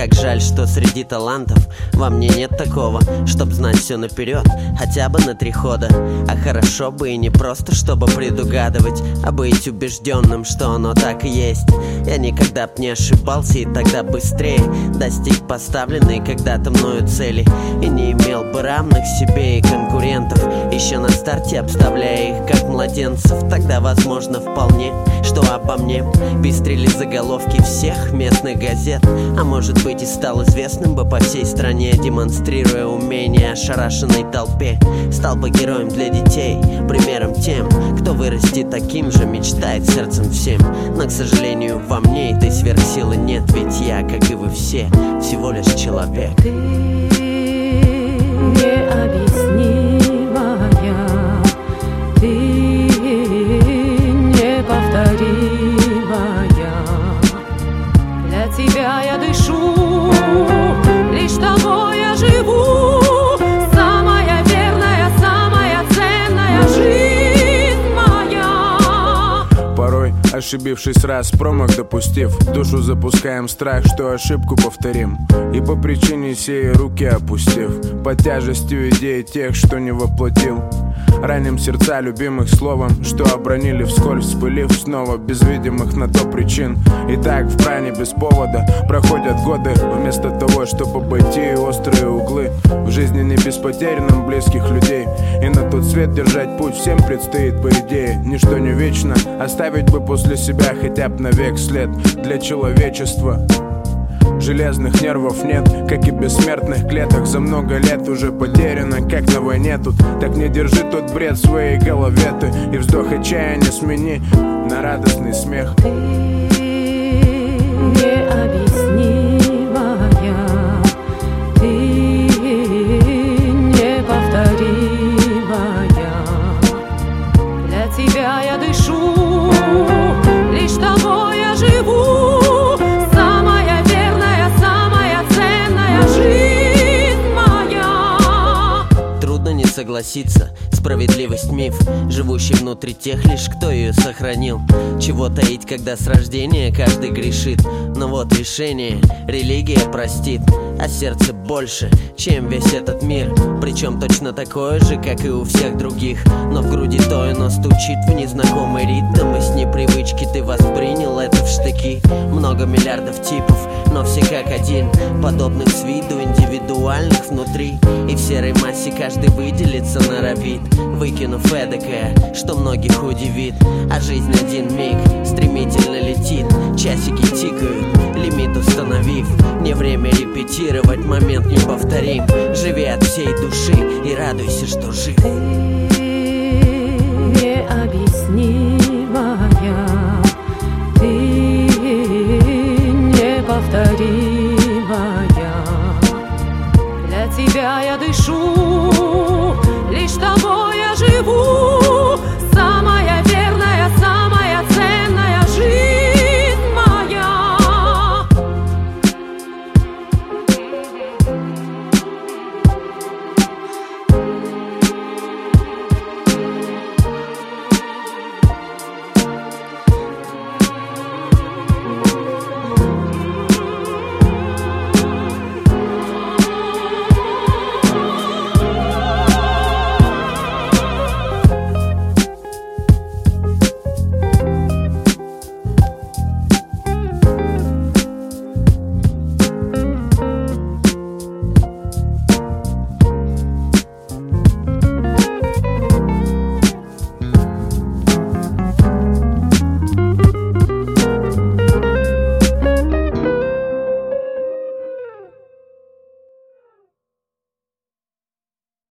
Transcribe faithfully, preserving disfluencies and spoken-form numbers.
Как жаль, что среди талантов во мне нет такого, чтоб знать все наперед, хотя бы на три хода. А хорошо бы и не просто, чтобы предугадывать, а быть убежденным, что оно так и есть. Я никогда б не ошибался и тогда быстрее достиг поставленной когда-то мною цели, и не имел бы равных себе и конкурентов, еще на старте обставляя их как младенцев. Тогда возможно вполне, что обо мне пестрили заголовки всех местных газет, а может быть и стал известным бы по всей стране, демонстрируя умение ошарашенной толпе. Стал бы героем для детей, примером тем, кто вырастет таким же, мечтает сердцем всем. Но, к сожалению, во мне этой сверхсилы нет, ведь я, как и вы все, всего лишь человек. Ты необъяснимая, ты неповторимая. Для тебя я дышу, лишь тобой я живу. Самая верная, самая ценная жизнь моя. Порой, ошибившись раз, промах допустив, душу запускаем страх, что ошибку повторим. И по причине сей руки опустив, под тяжестью идей тех, что не воплотил. Раним сердца любимых словом, что обронили вскользь, вспылив снова без видимых на то причин. И так в пране без повода проходят годы, вместо того, чтобы обойти острые углы. В жизни не без потерь нам близких людей, и на тот свет держать путь всем предстоит по идее. Ничто не вечно, оставить бы после себя хотя бы навек след для человечества. Железных нервов нет, как и бессмертных клеток. За много лет уже потеряно, как на войне тут. Так не держи тот бред в своей голове ты, и вздох отчаяния смени на радостный смех. Ты необъяснимая, ты неповторимая. Для тебя я дышу, лишь тобой я живу. Согласиться, справедливость миф, живущий внутри тех лишь, кто ее сохранил. Чего таить, когда с рождения каждый грешит? Но вот решение, религия простит, а сердце больше, чем весь этот мир. Причем точно такое же, как и у всех других. Но в груди то оно стучит в незнакомый ритм, и с непривычки ты воспринял это в штыки. Много миллиардов типов, но все как один, подобных с виду, индивидуальных внутри. И в серой массе каждый выделится норовит, выкинув эдакое, что многих удивит. А жизнь один миг стремительно летит, часики тикают, лимит установив. Не время репетировать, момент неповторим. Живи от всей души и радуйся, что жив.